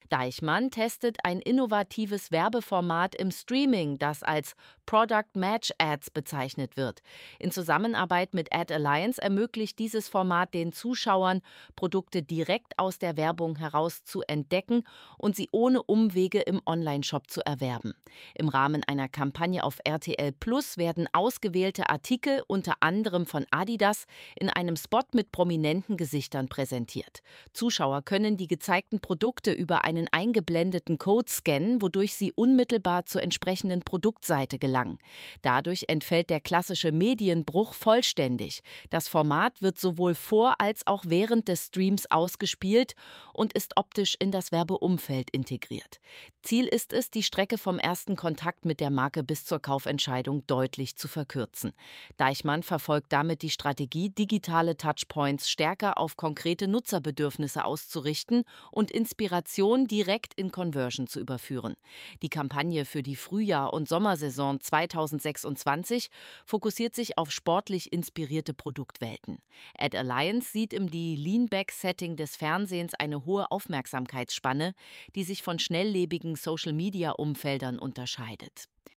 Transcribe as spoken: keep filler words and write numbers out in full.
Deichmann testet ein innovatives Werbeformat im Streaming, das als Product Match Ads bezeichnet wird. In Zusammenarbeit mit Ad Alliance ermöglicht dieses Format den Zuschauern, Produkte direkt aus der Werbung heraus zu entdecken und sie ohne Umwege im Onlineshop zu erwerben. Im Rahmen einer Kampagne auf R T L Plus werden ausgewählte Artikel, unter anderem von Adidas, in einem Spot mit prominenten Gesichtern präsentiert. Zuschauer können die gezeigten Produkte über einen eingeblendeten Code scannen, wodurch sie unmittelbar zur entsprechenden Produktseite gelangen. Dadurch entfällt der klassische Medienbruch vollständig. Das Format wird sowohl vor als auch während des Streams ausgespielt und ist optisch in das Werbeumfeld integriert. Ziel ist es, die Strecke vom ersten Kontakt mit der Marke bis zur Kaufentscheidung deutlich zu verkürzen. Deichmann verfolgt damit die Strategie, digitale Touchpoints stärker auf konkrete Nutzerbedürfnisse auszurichten und Inspiration direkt in Conversion zu überführen. Die Kampagne für die Frühjahr- und Sommersaison zweitausendsechsundzwanzig fokussiert sich auf sportlich inspirierte Produktwelten. Ad Alliance sieht im Lean-Back-Setting des Fernsehens eine hohe Aufmerksamkeitsspanne, die sich von schnelllebigen Social-Media-Umfeldern unterscheidet.